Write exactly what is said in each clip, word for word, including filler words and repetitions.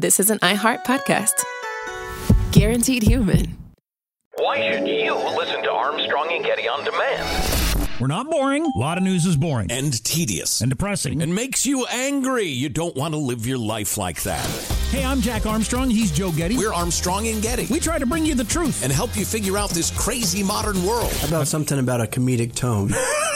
this is an iHeart podcast. Guaranteed human. Why should you listen to Armstrong and Getty on demand? We're not boring. A lot of news is boring. And tedious. And depressing. And makes you angry. You don't want to live your life like that. Hey, I'm Jack Armstrong. He's Joe Getty. We're Armstrong and Getty. We try to bring you the truth. And help you figure out this crazy modern world. How about something about a comedic tone?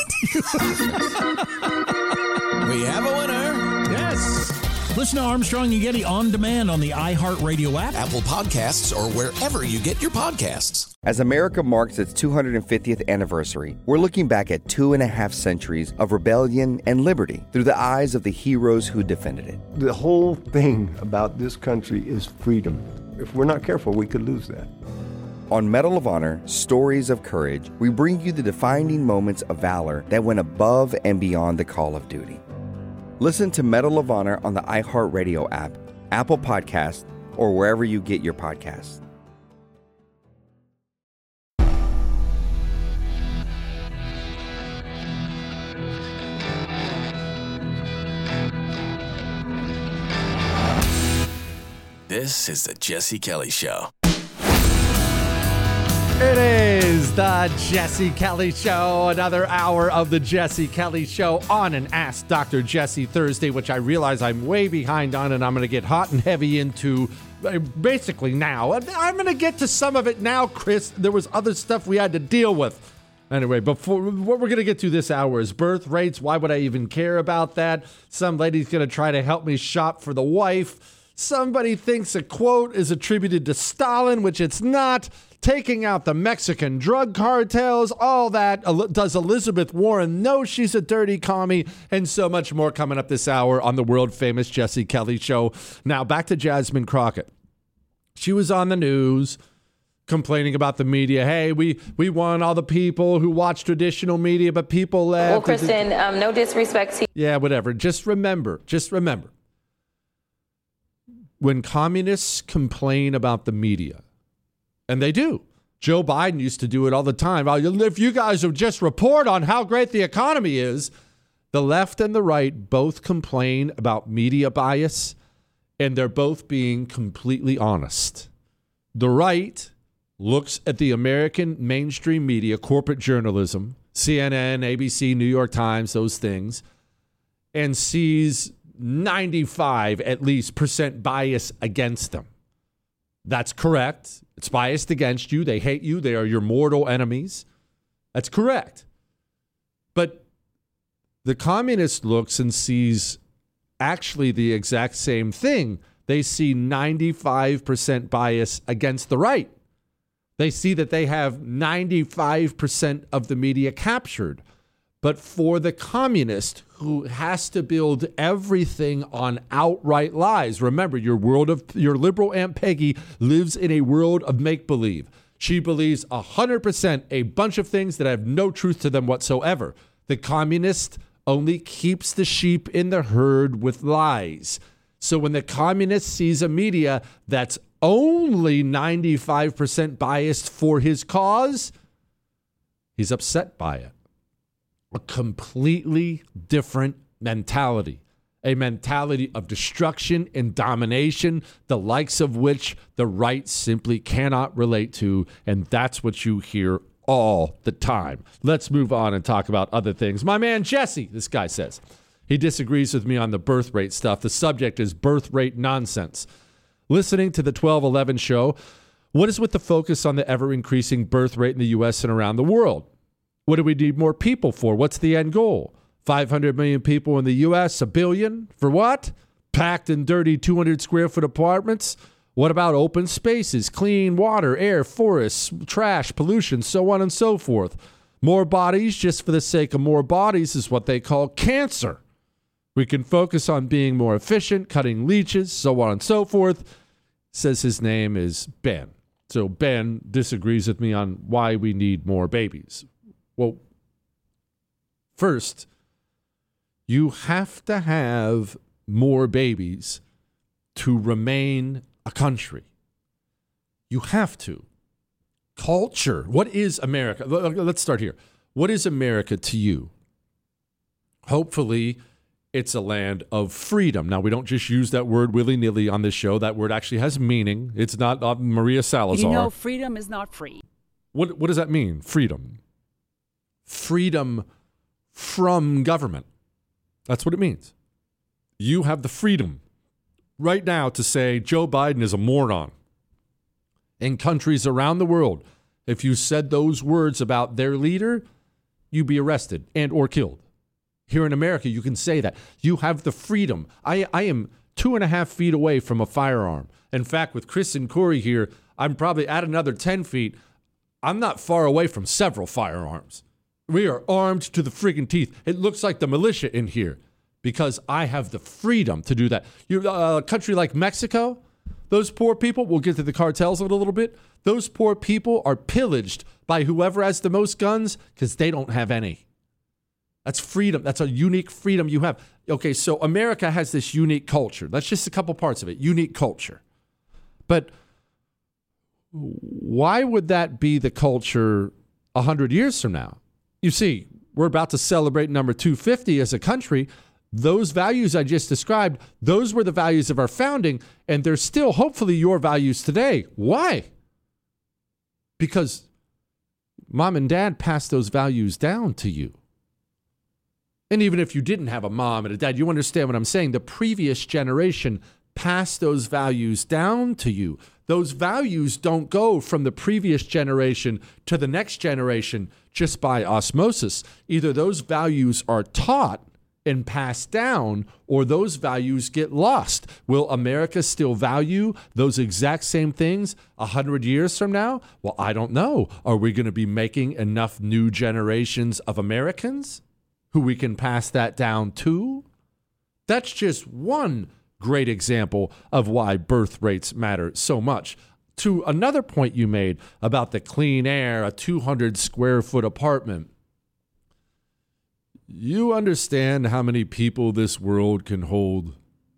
We have a winner. Yes. Listen to Armstrong and Getty on demand on the iHeartRadio app, Apple Podcasts, or wherever you get your podcasts. As America marks its two hundred fiftieth anniversary, we're looking back at two and a half centuries of rebellion and liberty through the eyes of the heroes who defended it. The whole thing about this country is freedom. If we're not careful, we could lose that. On Medal of Honor, Stories of Courage, we bring you the defining moments of valor that went above and beyond the call of duty. Listen to Medal of Honor on the iHeartRadio app, Apple Podcasts, or wherever you get your podcasts. This is the Jesse Kelly Show. It is the Jesse Kelly Show, another hour of the Jesse Kelly Show on an Ask Doctor Jesse Thursday, which I realize I'm way behind on, and I'm going to get hot and heavy into basically now. I'm going to get to some of it now, Chris. There was other stuff we had to deal with. Anyway, before what we're going to get to this hour is birth rates. Why would I even care about that? Some lady's going to try to help me shop for the wife. Somebody thinks a quote is attributed to Stalin, which it's not. Taking out the Mexican drug cartels, all that. Does Elizabeth Warren know she's a dirty commie? And so much more coming up this hour on the world-famous Jesse Kelly Show. Now, back to Jasmine Crockett. She was on the news complaining about the media. Hey, we, we want all the people who watch traditional media, but people left. Well, Kristen, um, no disrespect to you. Yeah, whatever. Just remember, just remember. When communists complain about the media, and they do. Joe Biden used to do it all the time. If you guys would just report on how great the economy is, the left and the right both complain about media bias, and they're both being completely honest. The right looks at the American mainstream media, corporate journalism, C N N, A B C, New York Times, those things, and sees ninety-five at least percent bias against them. That's correct. It's biased against you. They hate you. They are your mortal enemies. That's correct. But the communist looks and sees actually the exact same thing. They see ninety-five percent bias against the right. They see that they have ninety-five percent of the media captured. But for the communist who has to build everything on outright lies, remember, your world of your liberal Aunt Peggy lives in a world of make-believe. She believes one hundred percent a bunch of things that have no truth to them whatsoever. The communist only keeps the sheep in the herd with lies. So when the communist sees a media that's only ninety-five percent biased for his cause, he's upset by it. A completely different mentality, a mentality of destruction and domination, the likes of which the right simply cannot relate to, and that's what you hear all the time. Let's move on and talk about other things. My man Jesse, this guy says, he disagrees with me on the birth rate stuff. The subject is birth rate nonsense. Listening to the twelve eleven show, what is with the focus on the ever-increasing birth rate in the U S and around the world? What do we need more people for? What's the end goal? five hundred million people in the U S, a billion? For what? Packed and dirty two hundred square foot apartments? What about open spaces, clean water, air, forests, trash, pollution, so on and so forth? More bodies just for the sake of more bodies is what they call cancer. We can focus on being more efficient, cutting leeches, so on and so forth. Says his name is Ben. So Ben disagrees with me on why we need more babies. Well, first, you have to have more babies to remain a country. You have to. Culture. What is America? Let's start here. What is America to you? Hopefully, It's a land of freedom. Now, we don't just use that word willy-nilly on this show. That word actually has meaning. It's not uh, Maria Salazar. You know, freedom is not free. What, what does that mean, freedom? Freedom from government. That's what it means. You have the freedom right now to say Joe Biden is a moron. In countries around the world, if you said those words about their leader, you'd be arrested and or killed. Here in America, you can say that. You have the freedom. I, I am two and a half feet away from a firearm. In fact, with Chris and Corey here, I'm probably at another ten feet. I'm not far away from several firearms. We are armed to the friggin' teeth. It looks like the militia in here because I have the freedom to do that. You, uh, a country like Mexico, those poor people, we'll get to the cartels in a little bit. Those poor people are pillaged by whoever has the most guns because they don't have any. That's freedom. That's a unique freedom you have. Okay, so America has this unique culture. That's just a couple parts of it. Unique culture. But why would that be the culture one hundred years from now? You see, we're about to celebrate number two fifty as a country. Those values I just described, those were the values of our founding, and they're still hopefully your values today. Why? Because mom and dad passed those values down to you. And even if you didn't have a mom and a dad, you understand what I'm saying. The previous generation passed those values down to you. Those values don't go from the previous generation to the next generation just by osmosis. Either those values are taught and passed down, or those values get lost. Will America still value those exact same things a hundred years from now? Well, I don't know. Are we going to be making enough new generations of Americans who we can pass that down to? That's just one great example of why birth rates matter so much. To another point you made about the clean air, a two hundred square foot apartment. You understand how many people this world can hold?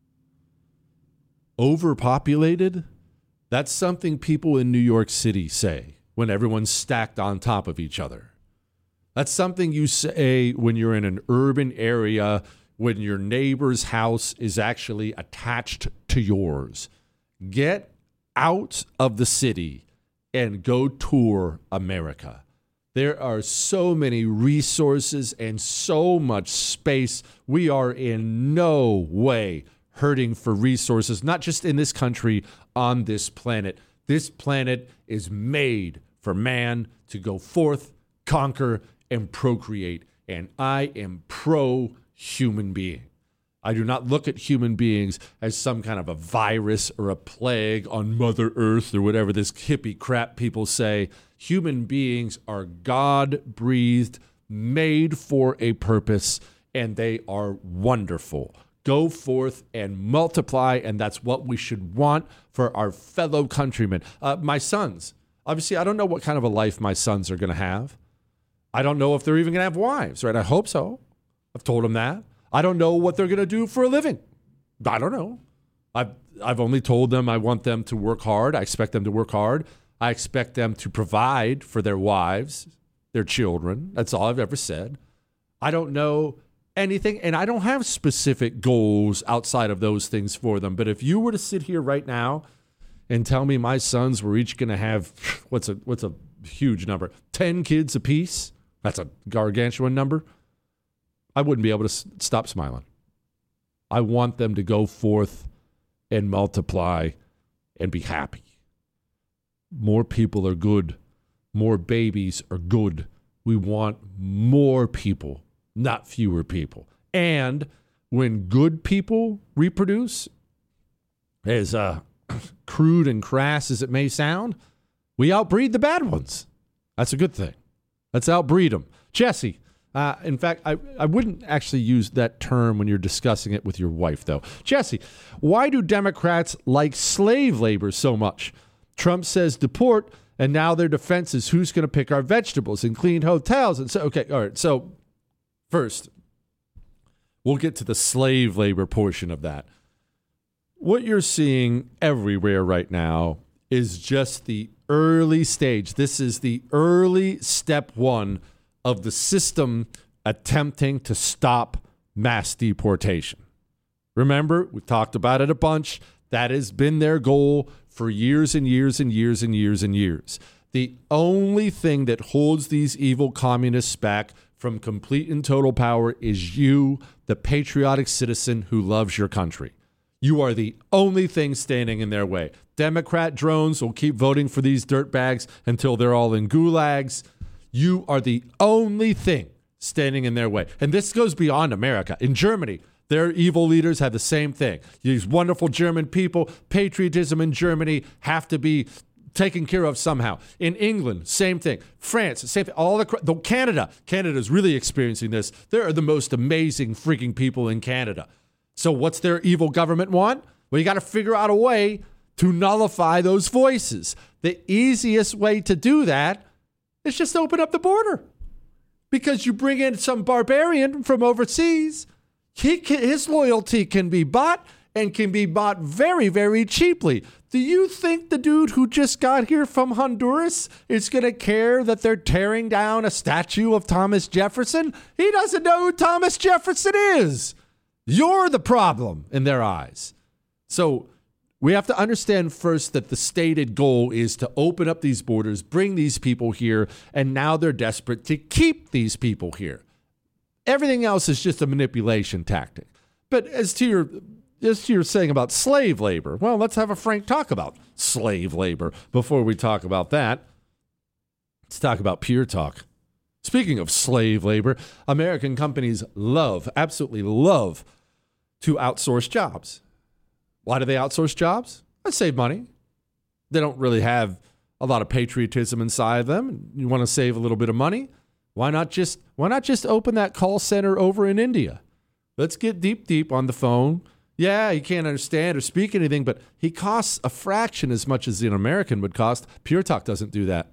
Overpopulated? That's something people in New York City say when everyone's stacked on top of each other. That's something you say when you're in an urban area, when your neighbor's house is actually attached to yours. Get out of the city and go tour America. There are so many resources and so much space. We are in no way hurting for resources, not just in this country, on this planet. This planet is made for man to go forth, conquer, and procreate. And I am pro-human being. I do not look at human beings as some kind of a virus or a plague on Mother Earth or whatever this hippie crap people say. Human beings are God-breathed, made for a purpose, and they are wonderful. Go forth and multiply, and that's what we should want for our fellow countrymen. Uh, my sons, obviously, I don't know what kind of a life my sons are going to have. I don't know if they're even going to have wives, right? I hope so. I've told them that. I don't know what they're going to do for a living. I don't know. I've, I've only told them I want them to work hard. I expect them to work hard. I expect them to provide for their wives, their children. That's all I've ever said. I don't know anything, and I don't have specific goals outside of those things for them. But if you were to sit here right now and tell me my sons were each going to have, what's a what's a huge number, ten kids apiece, that's a gargantuan number, I wouldn't be able to s- stop smiling. I want them to go forth and multiply and be happy. More people are good. More babies are good. We want more people, not fewer people. And when good people reproduce, as uh, crude and crass as it may sound, we outbreed the bad ones. That's a good thing. Let's outbreed them. Jesse, uh, in fact, I, I wouldn't actually use that term when you're discussing it with your wife, though. Jesse, why do Democrats like slave labor so much? Trump says deport, and now their defense is who's going to pick our vegetables and clean hotels. And so, okay, all right. So first, we'll get to the slave labor portion of that. What you're seeing everywhere right now is just the early stage. This is the early step one of the system attempting to stop mass deportation. Remember, we've talked about it a bunch. That has been their goal for years and years and years and years and years. The only thing that holds these evil communists back from complete and total power is you, the patriotic citizen who loves your country. You are the only thing standing in their way. Democrat drones will keep voting for these dirtbags until they're all in gulags. You are the only thing standing in their way. And this goes beyond America. In Germany, their evil leaders have the same thing. These wonderful German people, patriotism in Germany have to be taken care of somehow. In England, same thing. France, same thing. All the, the Canada, Canada's really experiencing this. They are the most amazing freaking people in Canada. So what's their evil government want? Well, you got to figure out a way to nullify those voices. The easiest way to do that is just open up the border. Because you bring in some barbarian from overseas, he can, his loyalty can be bought and can be bought very, very cheaply. Do you think the dude who just got here from Honduras is going to care that they're tearing down a statue of Thomas Jefferson? He doesn't know who Thomas Jefferson is. You're the problem in their eyes. So we have to understand first that the stated goal is to open up these borders, bring these people here, and now they're desperate to keep these people here. Everything else is just a manipulation tactic. But as to your as to your saying about slave labor, well, let's have a frank talk about slave labor before we talk about that. Let's talk about pure talk. Speaking of slave labor, American companies love, absolutely love, to outsource jobs. Why do they outsource jobs? They save money. They don't really have a lot of patriotism inside them. You want to save a little bit of money? Why not just why not just open that call center over in India? Let's get deep, deep on the phone. Yeah, he can't understand or speak anything, but he costs a fraction as much as an American would cost. Pure Talk doesn't do that.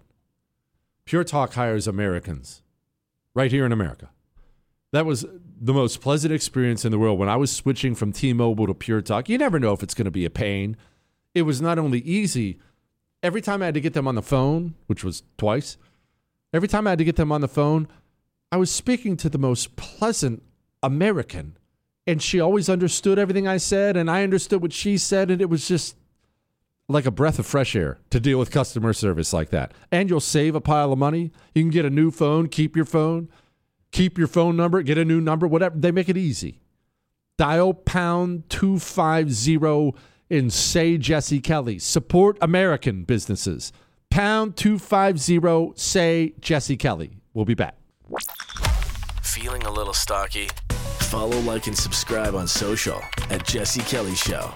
Pure Talk hires Americans right here in America. That was the most pleasant experience in the world. When I was switching from T-Mobile to Pure Talk, you never know if it's going to be a pain. It was not only easy. Every time I had to get them on the phone, which was twice, every time I had to get them on the phone, I was speaking to the most pleasant American. And she always understood everything I said, and I understood what she said, and it was just like a breath of fresh air to deal with customer service like that. And you'll save a pile of money. You can get a new phone, keep your phone, keep your phone number, get a new number, whatever. They make it easy. Dial pound two five zero and say Jesse Kelly. Support American businesses. Pound two five zero, say Jesse Kelly. We'll be back. Feeling a little stocky? Follow, like, and subscribe on social at Jesse Kelly Show.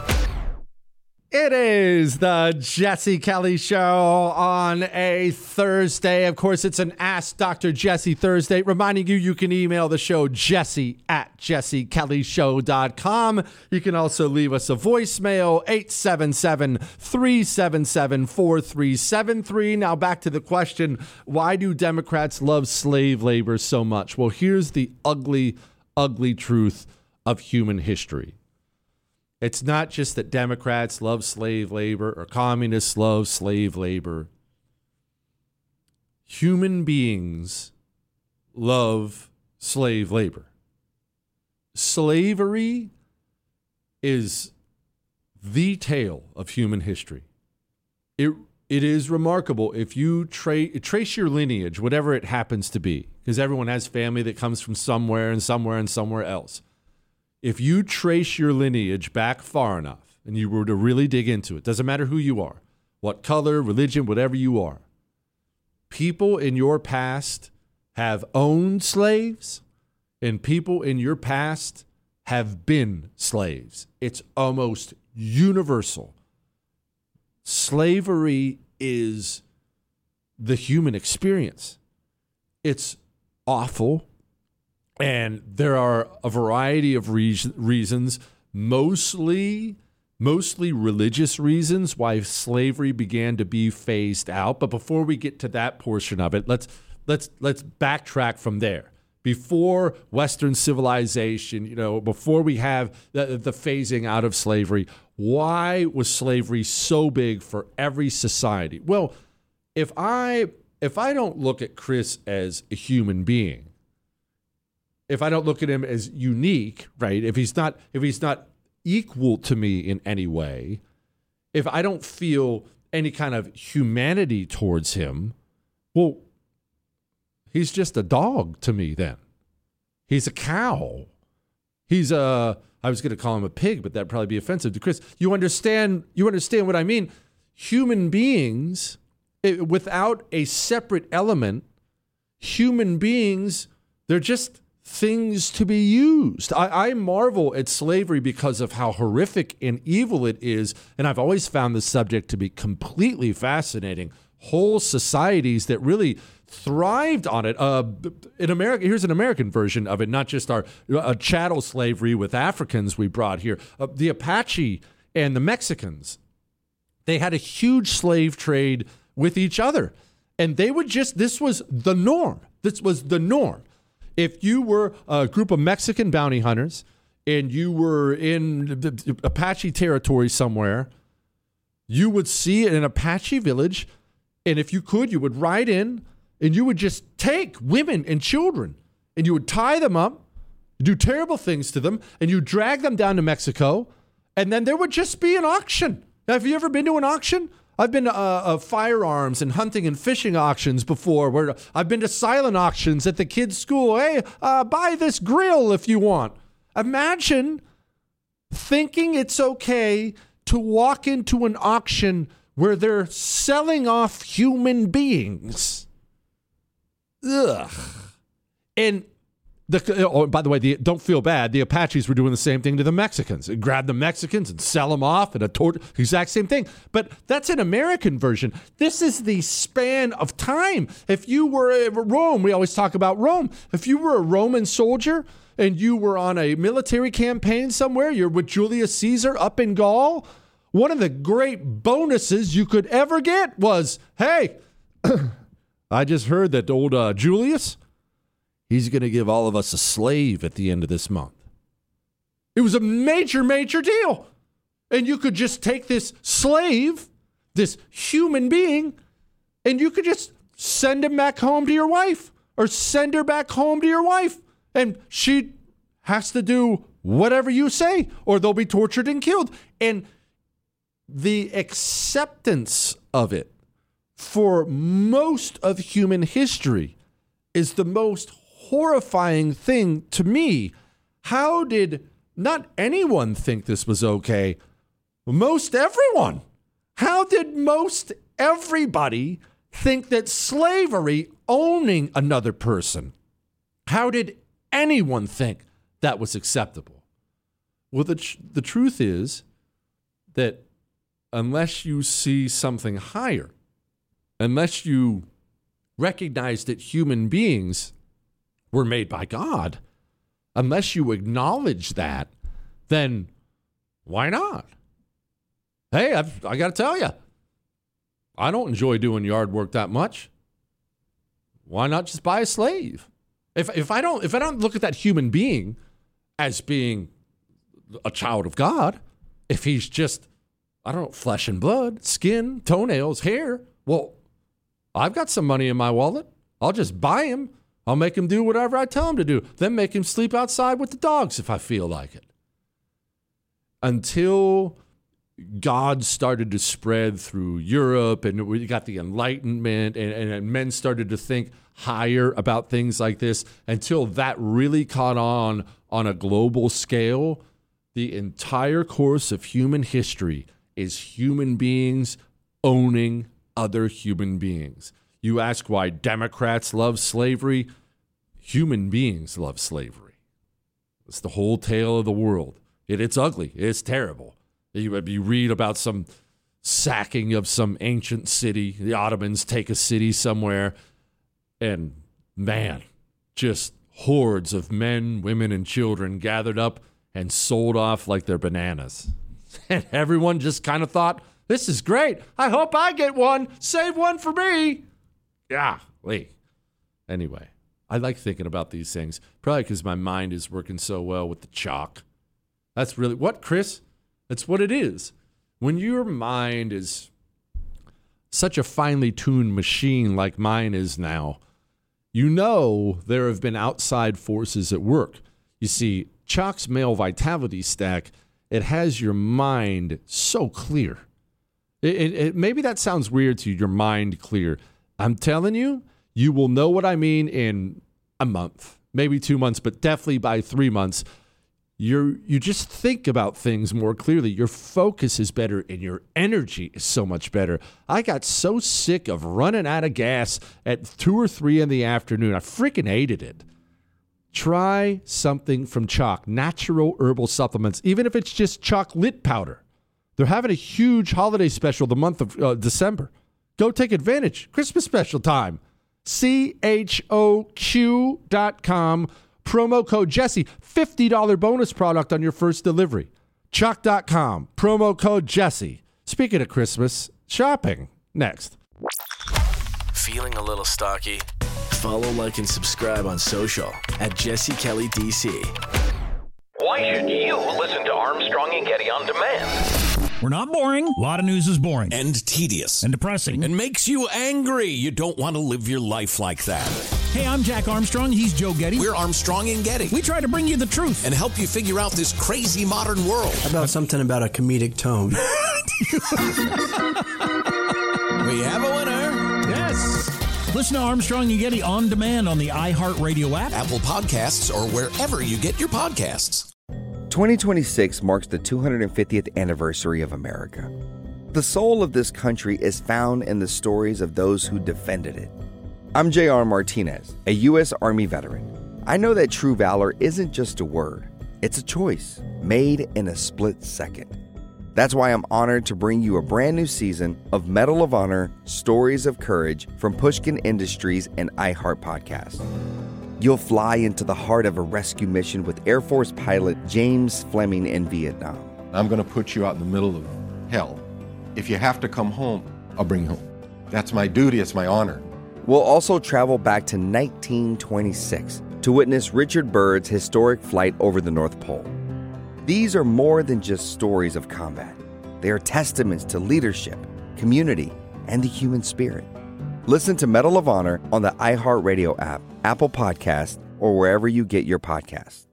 It is the Jesse Kelly Show on a Thursday. Of course, it's an Ask Doctor Jesse Thursday, reminding you you can email the show jesse at jesse kelly show dot com. You can also leave us a voicemail, eight seven seven, three seven seven, four three seven three. Now back to the question, why do Democrats love slave labor so much? Well, here's the ugly, ugly truth of human history. It's not just that Democrats love slave labor or communists love slave labor. Human beings love slave labor. Slavery is the tale of human history. It it is remarkable if you tra- trace your lineage, whatever it happens to be, because everyone has family that comes from somewhere and somewhere and somewhere else. If you trace your lineage back far enough and you were to really dig into it, doesn't matter who you are, what color, religion, whatever you are, people in your past have owned slaves and people in your past have been slaves. It's almost universal. Slavery is the human experience. It's awful. And there are a variety of re- reasons, mostly mostly religious reasons why slavery began to be phased out. But before we get to that portion of it, let's let's let's backtrack from there. Before Western civilization, you know, before we have the, the phasing out of slavery, why was slavery so big for every society? Well, if I if I don't look at Chris as a human being, if I don't look at him as unique, right? If he's not, if he's not equal to me in any way, if I don't feel any kind of humanity towards him, well, he's just a dog to me then. He's a cow. He's a, I was going to call him a pig, but that'd probably be offensive to Chris. You understand, you understand what I mean? Human beings, it, without a separate element, human beings, they're just things to be used. I, I marvel at slavery because of how horrific and evil it is, and I've always found the subject to be completely fascinating. Whole societies that really thrived on it. Uh, in America, here's an American version of it, not just our uh, chattel slavery with Africans we brought here. Uh, the Apache and the Mexicans, they had a huge slave trade with each other, and they would just, this was the norm. This was the norm. If you were a group of Mexican bounty hunters and you were in the Apache territory somewhere, you would see an Apache village, and if you could, you would ride in and you would just take women and children and you would tie them up, do terrible things to them, and you drag them down to Mexico, and then there would just be an auction. Now, have you ever been to an auction? I've been to uh, uh, firearms and hunting and fishing auctions before, where I've been to silent auctions at the kids' school. Hey, uh, buy this grill if you want. Imagine thinking it's okay to walk into an auction where they're selling off human beings. Ugh. And the, oh, by the way, the, don't feel bad. The Apaches were doing the same thing to the Mexicans. They grab the Mexicans and sell them off, and a tor- exact same thing. But that's an American version. This is the span of time. If you were in Rome, we always talk about Rome. If you were a Roman soldier and you were on a military campaign somewhere, you're with Julius Caesar up in Gaul, one of the great bonuses you could ever get was, hey, I just heard that old uh, Julius, he's going to give all of us a slave at the end of this month. It was a major, major deal. And you could just take this slave, this human being, and you could just send him back home to your wife or send her back home to your wife. And she has to do whatever you say or they'll be tortured and killed. And the acceptance of it for most of human history is the most horrifying thing to me. How did not anyone think this was okay? Most everyone. How did most everybody think that slavery, owning another person, how did anyone think that was acceptable? Well, the, tr- the truth is that unless you see something higher, unless you recognize that human beings were made by God, unless you acknowledge that, then why not? Hey, I've, I got to tell you, I don't enjoy doing yard work that much. Why not just buy a slave? If if I don't if I don't look at that human being as being a child of God, if he's just, I don't know, flesh and blood, skin, toenails, hair, well, I've got some money in my wallet. I'll just buy him. I'll make him do whatever I tell him to do. Then make him sleep outside with the dogs if I feel like it. Until God started to spread through Europe and we got the Enlightenment and, and men started to think higher about things like this, until that really caught on on a global scale, the entire course of human history is human beings owning other human beings. You ask why Democrats love slavery? Human beings love slavery. It's the whole tale of the world. It, it's ugly. It's terrible. You, you read about some sacking of some ancient city. The Ottomans take a city somewhere, and man, just hordes of men, women, and children gathered up and sold off like they're bananas. And everyone just kind of thought, this is great. I hope I get one. Save one for me. Yeah, wait. Anyway, I like thinking about these things, probably because my mind is working so well with the chalk. That's really what, Chris? That's what it is. When your mind is such a finely tuned machine like mine is now, you know there have been outside forces at work. You see, Choq's Male Vitality Stack, it has your mind so clear. It, it, it, maybe that sounds weird to you, your mind clear. I'm telling you, you will know what I mean in a month, maybe two months, but definitely by three months. You're, you just think about things more clearly. Your focus is better and your energy is so much better. I got so sick of running out of gas at two or three in the afternoon. I freaking hated it. Try something from Choq, natural herbal supplements, even if it's just chocolate powder. They're having a huge holiday special the month of uh, December. Go take advantage. Christmas special time. C H O Q dot com. Promo code Jesse. fifty dollars bonus product on your first delivery. Choq dot com. Promo code Jesse. Speaking of Christmas, shopping. Next. Feeling a little stocky? Follow, like, and subscribe on social at Jesse Kelly D C. Why should you listen to Armstrong and Getty on demand? We're not boring. A lot of news is boring. And tedious. And depressing. And makes you angry. You don't want to live your life like that. Hey, I'm Jack Armstrong. He's Joe Getty. We're Armstrong and Getty. We try to bring you the truth. And help you figure out this crazy modern world. How about something about a comedic tone? We have a winner. Yes. Listen to Armstrong and Getty on demand on the iHeartRadio app, Apple Podcasts, or wherever you get your podcasts. twenty twenty-six marks the two hundred fiftieth anniversary of America. The soul of this country is found in the stories of those who defended it. I'm J R Martinez, a U S Army veteran. I know that true valor isn't just a word. It's a choice made in a split second. That's why I'm honored to bring you a brand new season of Medal of Honor Stories of Courage from Pushkin Industries and iHeart Podcast. You'll fly into the heart of a rescue mission with Air Force pilot James Fleming in Vietnam. I'm going to put you out in the middle of hell. If you have to come home, I'll bring you home. That's my duty. It's my honor. We'll also travel back to nineteen twenty-six to witness Richard Byrd's historic flight over the North Pole. These are more than just stories of combat. They are testaments to leadership, community, and the human spirit. Listen to Medal of Honor on the iHeartRadio app, Apple Podcasts, or wherever you get your podcasts.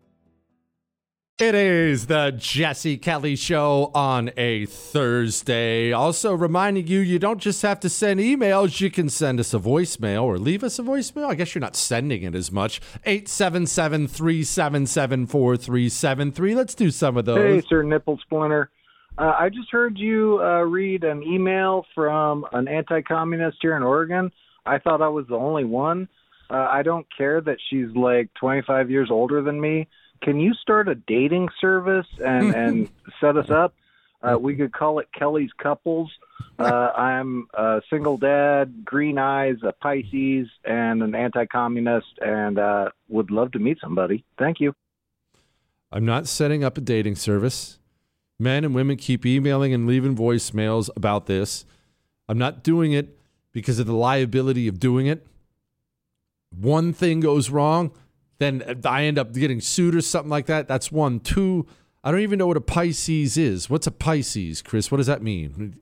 It is the Jesse Kelly Show on a Thursday. Also reminding you, you don't just have to send emails. You can send us a voicemail or leave us a voicemail. I guess you're not sending it as much. eight seven seven, three seven seven, four three seven three. Let's do some of those. Hey, Sir Nipple Splinter. Uh, I just heard you uh, read an email from an anti-communist here in Oregon. I thought I was the only one. Uh, I don't care that she's like twenty-five years older than me. Can you start a dating service and, and set us up? Uh, we could call it Kelly's Couples. Uh, I'm a single dad, green eyes, a Pisces, and an anti-communist, and uh, would love to meet somebody. Thank you. I'm not setting up a dating service. Men and women keep emailing and leaving voicemails about this. I'm not doing it because of the liability of doing it. One thing goes wrong, then I end up getting sued or something like that. That's one. Two, I don't even know what a Pisces is. What's a Pisces, Chris? What does that mean?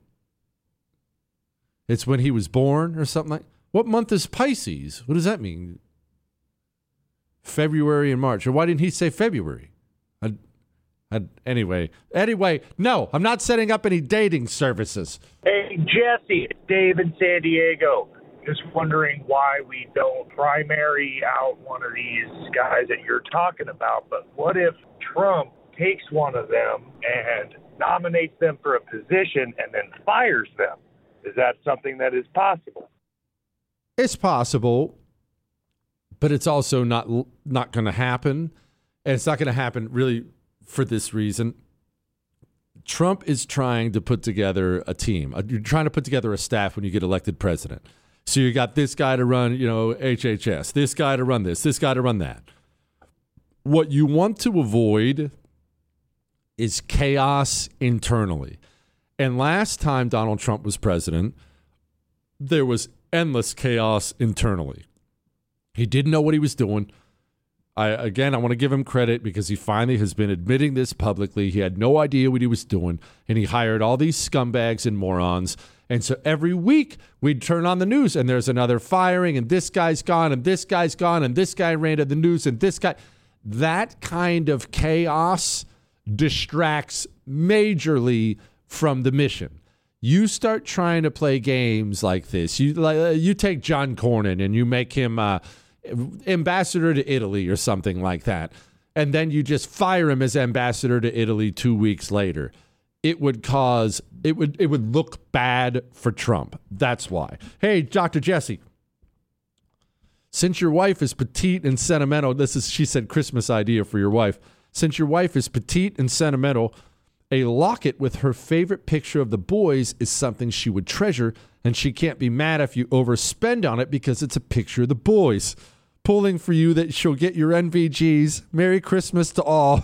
It's when he was born or something like that? What month is Pisces? What does that mean? February and March. Or why didn't he say February? I, I, anyway, anyway, no, I'm not setting up any dating services. Hey, Jesse, it's Dave in San Diego. Just wondering why we don't primary out one of these guys that you're talking about. But what if Trump takes one of them and nominates them for a position and then fires them? Is that something that is possible? It's possible, but it's also not not going to happen. And it's not going to happen really for this reason. Trump is trying to put together a team. You're trying to put together a staff when you get elected president. So you got this guy to run, you know, H H S, this guy to run this, this guy to run that. What you want to avoid is chaos internally. And last time Donald Trump was president, there was endless chaos internally. He didn't know what he was doing. I, again, I want to give him credit because he finally has been admitting this publicly. He had no idea what he was doing, and he hired all these scumbags and morons. And so every week we'd turn on the news, and there's another firing, and this guy's gone, and this guy's gone, and this guy ran to the news, and this guy. That kind of chaos distracts majorly from the mission. You start trying to play games like this. You like you take John Cornyn and you make him uh, ambassador to Italy or something like that, and then you just fire him as ambassador to Italy two weeks later. It would cause it would it would look bad for Trump. That's why. Hey, Doctor Jesse, since your wife is petite and sentimental, this is she said Christmas idea for your wife. Since your wife is petite and sentimental, a locket with her favorite picture of the boys is something she would treasure, and she can't be mad if you overspend on it because it's a picture of the boys. Pulling for you that she'll get your N V Gs. Merry Christmas to all.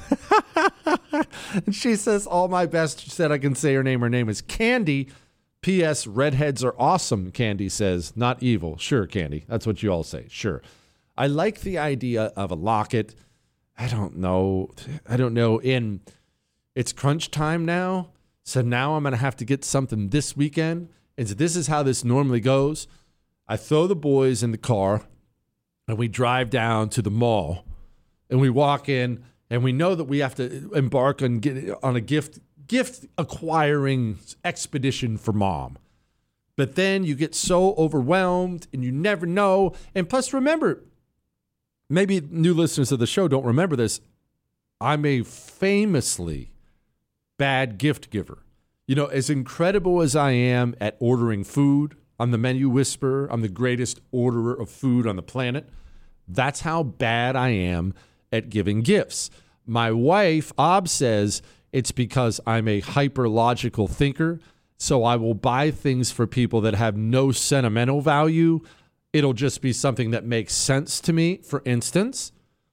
And she says, all my best. She said I can say her name. Her name is Candy. P S. Redheads are awesome, Candy says. Not evil. Sure, Candy. That's what you all say. Sure. I like the idea of a locket. I don't know. I don't know. In it's crunch time now. So now I'm going to have to get something this weekend. And so this is how this normally goes. I throw the boys in the car and we drive down to the mall and we walk in and we know that we have to embark on get, on a gift gift acquiring expedition for mom. But then you get so overwhelmed and you never know. And plus, remember, maybe new listeners of the show don't remember this. I'm a famously bad gift giver. You know, as incredible as I am at ordering food, I'm the menu whisperer. I'm the greatest orderer of food on the planet. That's how bad I am at giving gifts. My wife, Ob, says it's because I'm a hyper-logical thinker, so I will buy things for people that have no sentimental value. It'll just be something that makes sense to me. For instance,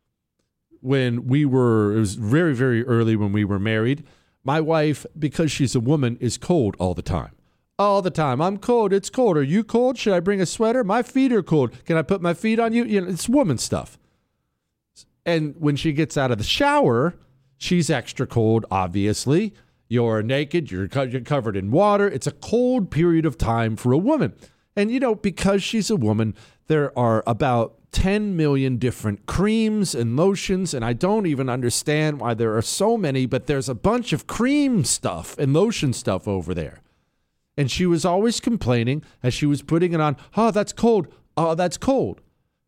when we were, it was very, very early when we were married, my wife, because she's a woman, is cold all the time. All the time. I'm cold. It's cold. Are you cold? Should I bring a sweater? My feet are cold. Can I put my feet on you? You know, it's woman stuff. And when she gets out of the shower, she's extra cold, obviously. You're naked. You're, co- you're covered in water. It's a cold period of time for a woman. And, you know, because she's a woman, there are about ten million different creams and lotions, and I don't even understand why there are so many, but there's a bunch of cream stuff and lotion stuff over there. And she was always complaining as she was putting it on, oh, that's cold. Oh, that's cold.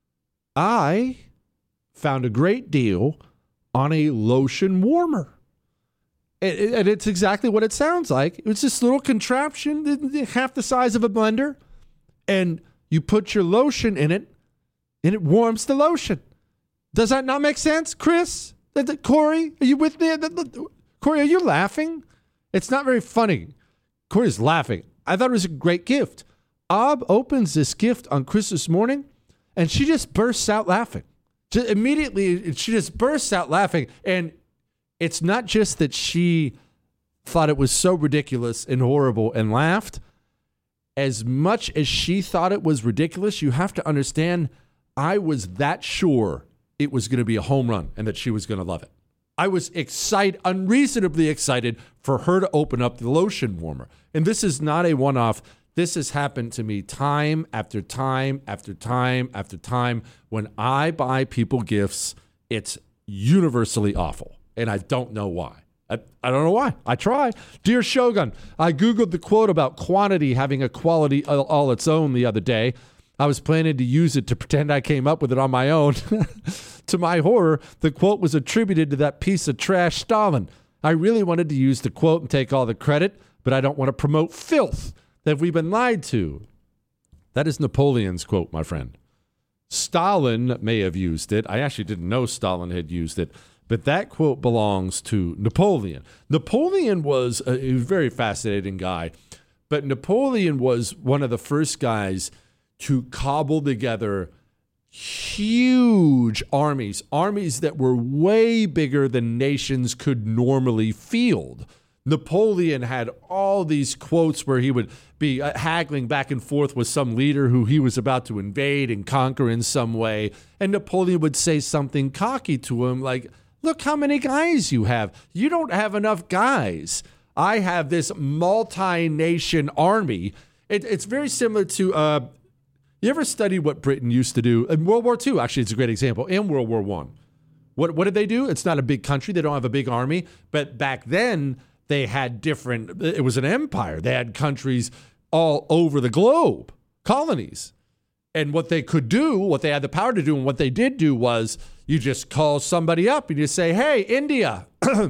I found a great deal on a lotion warmer. And it's exactly what it sounds like. It's this little contraption, half the size of a blender, and you put your lotion in it, and it warms the lotion. Does that not make sense, Chris? Corey, are you with me? Corey, are you laughing? It's not very funny. Corey's laughing. I thought it was a great gift. Ob opens this gift on Christmas morning, and she just bursts out laughing. Just immediately, she just bursts out laughing. And it's not just that she thought it was so ridiculous and horrible and laughed. As much as she thought it was ridiculous, you have to understand, I was that sure it was going to be a home run and that she was going to love it. I was excited, unreasonably excited for her to open up the lotion warmer. And this is not a one-off. This has happened to me time after time after time after time. When I buy people gifts, it's universally awful. And I don't know why. I, I don't know why. I try. Dear Shogun, I Googled the quote about quantity having a quality all, all its own the other day. I was planning to use it to pretend I came up with it on my own. To my horror, the quote was attributed to that piece of trash Stalin. I really wanted to use the quote and take all the credit, but I don't want to promote filth that we've been lied to. That is Napoleon's quote, my friend. Stalin may have used it. I actually didn't know Stalin had used it, but that quote belongs to Napoleon. Napoleon was a, a very fascinating guy, but Napoleon was one of the first guys to cobble together huge armies, armies that were way bigger than nations could normally field. Napoleon had all these quotes where he would be uh, haggling back and forth with some leader who he was about to invade and conquer in some way. And Napoleon would say something cocky to him like, look how many guys you have. You don't have enough guys. I have this multi-nation army. It, it's very similar to, uh, you ever study what Britain used to do? In World War Two, actually, it's a great example. In World War One. What, what did they do? It's not a big country. They don't have a big army. But back then, they had different, it was an empire. They had countries all over the globe, colonies. And what they could do, what they had the power to do, and what they did do was you just call somebody up and you say, hey, India,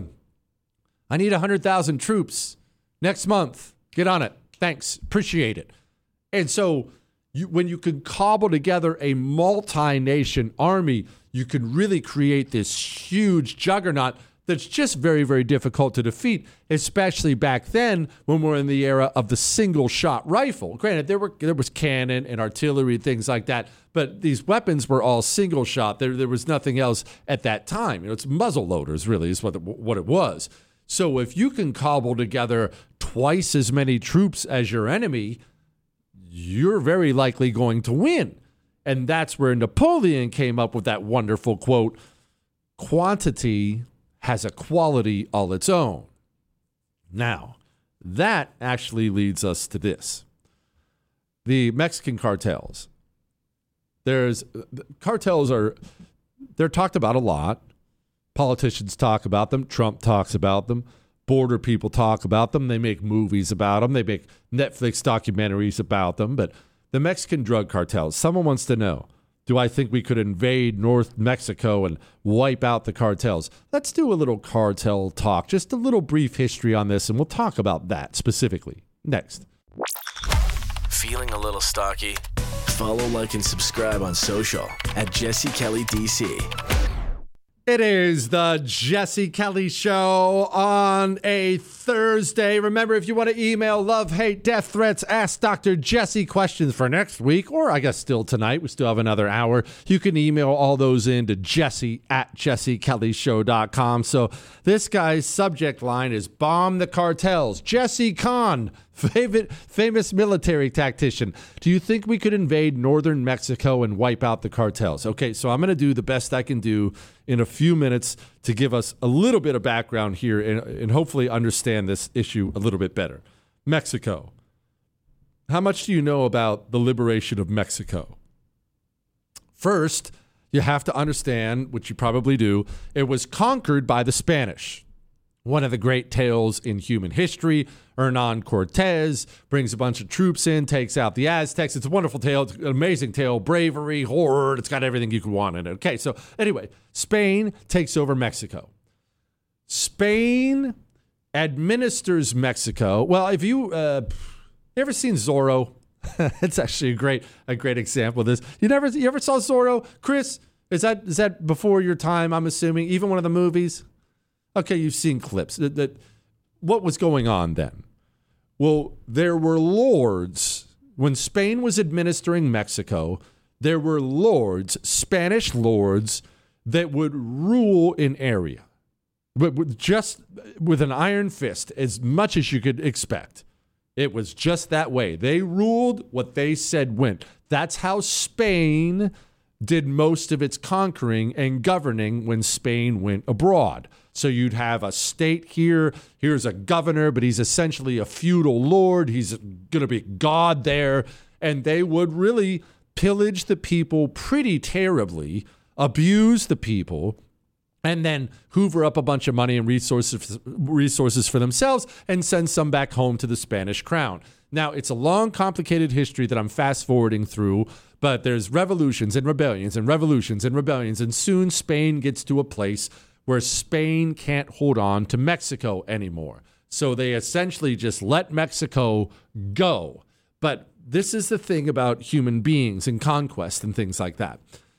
I need one hundred thousand troops next month. Get on it. Thanks. Appreciate it. And so you, when you can cobble together a multi-nation army, you can really create this huge juggernaut that's just very, very difficult to defeat, especially back then when we're in the era of the single-shot rifle. Granted, there were there was cannon and artillery and things like that, but these weapons were all single-shot. There there was nothing else at that time. You know, it's muzzle loaders, really, is what, the, what it was. So if you can cobble together twice as many troops as your enemy, you're very likely going to win. And that's where Napoleon came up with that wonderful quote, quantity has a quality all its own. Now, that actually leads us to this. The Mexican cartels. There's cartels are, they're talked about a lot. Politicians talk about them. Trump talks about them. Border people talk about them. They make movies about them. They make Netflix documentaries about them. But the Mexican drug cartels, someone wants to know, do I think we could invade North Mexico and wipe out the cartels? Let's do a little cartel talk, just a little brief history on this, and we'll talk about that specifically next. Feeling a little stocky? Follow, like, and subscribe on social at Jesse Kelly D C. It is the Jesse Kelly Show on a Thursday. Remember, if you want to email love, hate, death threats, ask Doctor Jesse questions for next week, or I guess still tonight, we still have another hour, you can email all those in to Jesse at jesse kelly show dot com. So this guy's subject line is Bomb the Cartels. Jesse Kahn, favorite, famous military tactician. Do you think we could invade northern Mexico and wipe out the cartels? Okay, so I'm going to do the best I can do in a few minutes to give us a little bit of background here and, and hopefully understand this issue a little bit better. Mexico. How much do you know about the liberation of Mexico? First, you have to understand, which you probably do, it was conquered by the Spanish. One of the great tales in human history. Hernan Cortez brings a bunch of troops in, takes out the Aztecs. It's a wonderful tale. It's an amazing tale. Bravery, horror. It's got everything you could want in it. Okay, so anyway, Spain takes over Mexico. Spain administers Mexico. Well, if you, uh, you ever seen Zorro? It's actually a great a great example of this. You never you ever saw Zorro? Chris, is that is that before your time, I'm assuming? Even one of the movies? Okay, you've seen clips. That, that, what was going on then? Well, there were lords. When Spain was administering Mexico, there were lords, Spanish lords, that would rule an area. But with just with an iron fist, as much as you could expect. It was just that way. They ruled what they said went. That's how Spain did most of its conquering and governing when Spain went abroad. So you'd have a state here. Here's a governor, but he's essentially a feudal lord. He's going to be God there. And they would really pillage the people pretty terribly, abuse the people, and then hoover up a bunch of money and resources resources for themselves and send some back home to the Spanish crown. Now, it's a long, complicated history that I'm fast-forwarding through, but there's revolutions and rebellions and revolutions and rebellions, and soon Spain gets to a place where Spain can't hold on to Mexico anymore. So they essentially just let Mexico go. But this is the thing about human beings and conquest and things like that.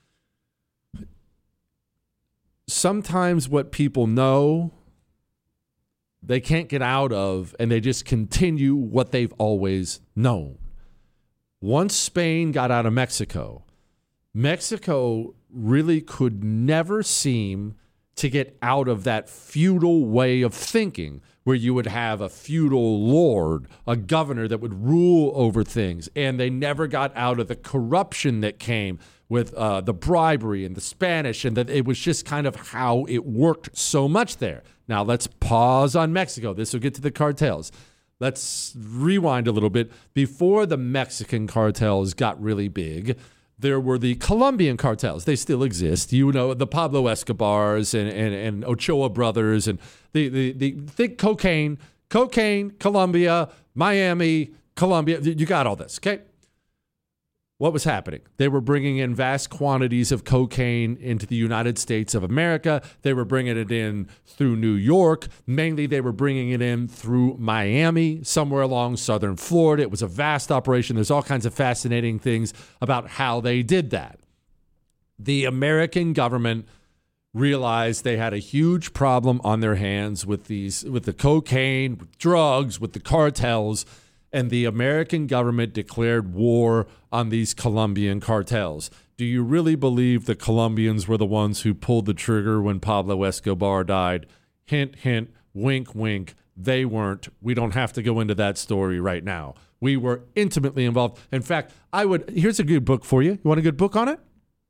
Sometimes what people know, they can't get out of, and they just continue what they've always known. Once Spain got out of Mexico, Mexico really could never seem to get out of that feudal way of thinking where you would have a feudal lord, a governor that would rule over things. And they never got out of the corruption that came with uh, the bribery and the Spanish, and that it was just kind of how it worked so much there. Now let's pause on Mexico. This will get to the cartels. Let's rewind a little bit. Before the Mexican cartels got really big, there were the Colombian cartels. They still exist. You know, the Pablo Escobars and, and, and Ochoa brothers and the, the, the think cocaine, cocaine, Colombia, Miami, Colombia. You got all this, okay? What was happening? They were bringing in vast quantities of cocaine into the United States of America. They were bringing it in through New York. Mainly, they were bringing it in through Miami, somewhere along southern Florida. It was a vast operation. There's all kinds of fascinating things about how they did that. The American government realized they had a huge problem on their hands with these, with the cocaine, with drugs, with the cartels. And the American government declared war on these Colombian cartels. Do you really believe the Colombians were the ones who pulled the trigger when Pablo Escobar died? Hint, hint, wink, wink. They weren't. We don't have to go into that story right now. We were intimately involved. In fact, I would, here's a good book for you. You want a good book on it?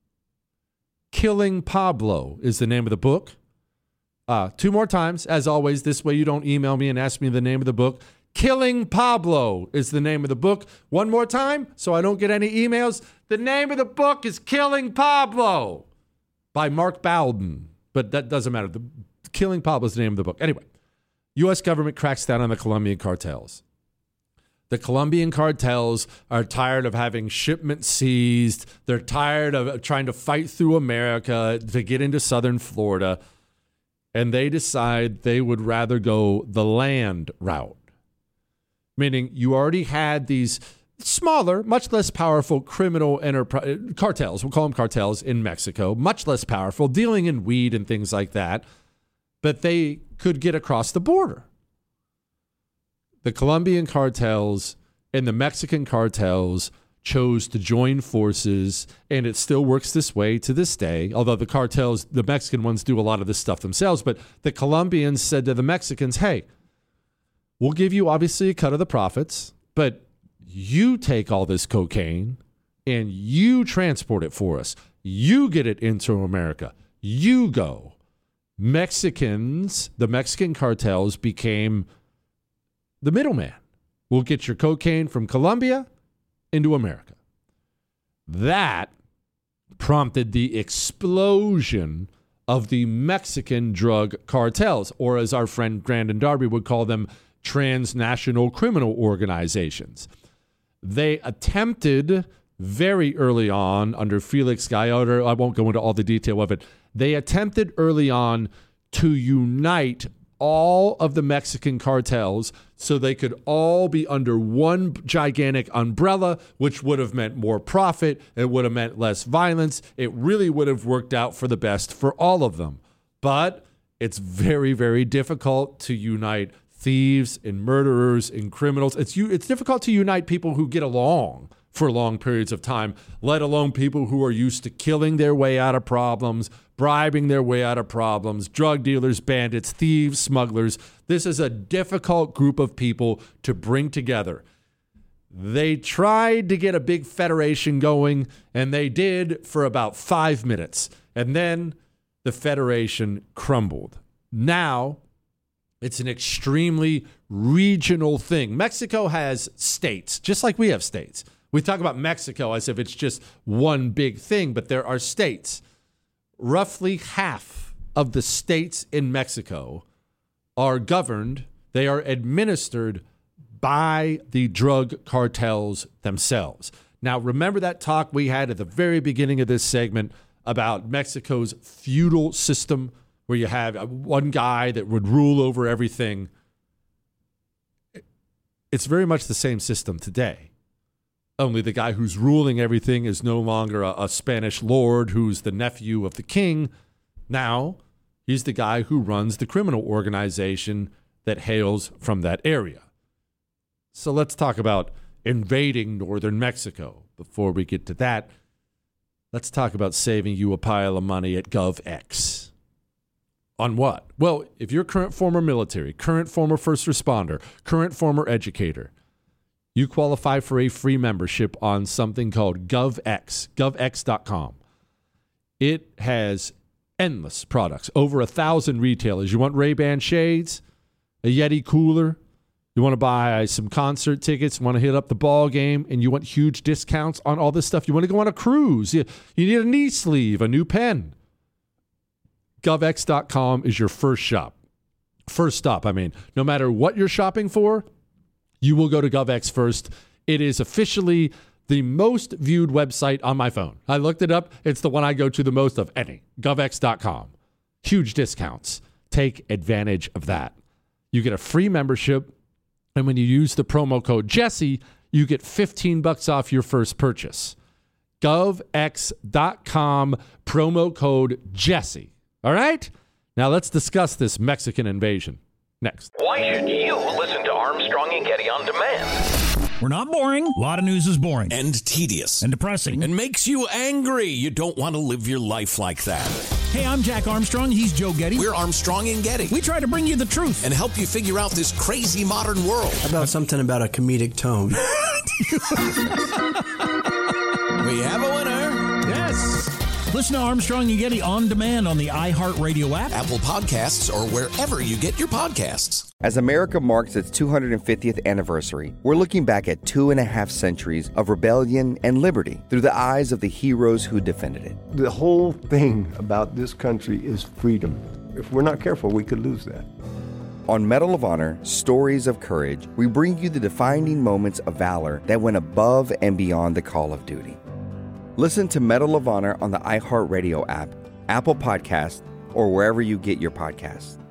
Killing Pablo is the name of the book. Uh, two more times, as always. This way you don't email me and ask me the name of the book. Killing Pablo is the name of the book. One more time, so I don't get any emails. The name of the book is Killing Pablo by Mark Bowden, but that doesn't matter. The Killing Pablo is the name of the book. Anyway, U S government cracks down on the Colombian cartels. The Colombian cartels are tired of having shipments seized. They're tired of trying to fight through America to get into southern Florida, and they decide they would rather go the land route. Meaning you already had these smaller, much less powerful criminal enterprise cartels, we'll call them cartels in Mexico, much less powerful, dealing in weed and things like that, but they could get across the border. The Colombian cartels and the Mexican cartels chose to join forces, and it still works this way to this day, although the cartels, the Mexican ones, do a lot of this stuff themselves, but the Colombians said to the Mexicans, hey, we'll give you obviously a cut of the profits, but you take all this cocaine and you transport it for us. You get it into America. You go. Mexicans, the Mexican cartels became the middleman. We'll get your cocaine from Colombia into America. That prompted the explosion of the Mexican drug cartels, or as our friend Brandon Darby would call them, transnational criminal organizations. They attempted very early on under Felix Gallardo, I won't go into all the detail of it, they attempted early on to unite all of the Mexican cartels so they could all be under one gigantic umbrella, which would have meant more profit. It would have meant less violence. It really would have worked out for the best for all of them. But it's very, very difficult to unite thieves and murderers and criminals. It's you. It's difficult to unite people who get along for long periods of time, let alone people who are used to killing their way out of problems, bribing their way out of problems, drug dealers, bandits, thieves, smugglers. This is a difficult group of people to bring together. They tried to get a big federation going, and they did for about five minutes. And then the federation crumbled. Now, it's an extremely regional thing. Mexico has states, just like we have states. We talk about Mexico as if it's just one big thing, but there are states. Roughly half of the states in Mexico are governed, they are administered by the drug cartels themselves. Now, remember that talk we had at the very beginning of this segment about Mexico's feudal system, where you have one guy that would rule over everything? It's very much the same system today. Only the guy who's ruling everything is no longer a, a Spanish lord who's the nephew of the king. Now, he's the guy who runs the criminal organization that hails from that area. So let's talk about invading northern Mexico. Before we get to that, let's talk about saving you a pile of money at GovX. On what? Well, if you're current former military, current former first responder, current former educator, you qualify for a free membership on something called GovX, gov x dot com. It has endless products, over a thousand retailers. You want Ray-Ban shades, a Yeti cooler, you want to buy some concert tickets, want to hit up the ball game, and you want huge discounts on all this stuff. You want to go on a cruise. You, you need a knee sleeve, a new pen. gov x dot com is your first shop. First stop, I mean. No matter what you're shopping for, you will go to GovX first. It is officially the most viewed website on my phone. I looked it up. It's the one I go to the most of any. gov x dot com. Huge discounts. Take advantage of that. You get a free membership, and when you use the promo code Jesse, you get fifteen bucks off your first purchase. gov x dot com, promo code Jesse. All right? Now let's discuss this Mexican invasion. Next. Why should you listen to Armstrong and Getty on demand? We're not boring. A lot of news is boring. And tedious. And depressing. And makes you angry. You don't want to live your life like that. Hey, I'm Jack Armstrong. He's Joe Getty. We're Armstrong and Getty. We try to bring you the truth. And help you figure out this crazy modern world. How about something about a comedic tone? We have a winner. Yes. Listen to Armstrong and Getty on demand on the iHeartRadio app, Apple Podcasts, or wherever you get your podcasts. As America marks its two hundred fiftieth anniversary, we're looking back at two and a half centuries of rebellion and liberty through the eyes of the heroes who defended it. The whole thing about this country is freedom. If we're not careful, we could lose that. On Medal of Honor, Stories of Courage, we bring you the defining moments of valor that went above and beyond the call of duty. Listen to Medal of Honor on the iHeartRadio app, Apple Podcasts, or wherever you get your podcasts.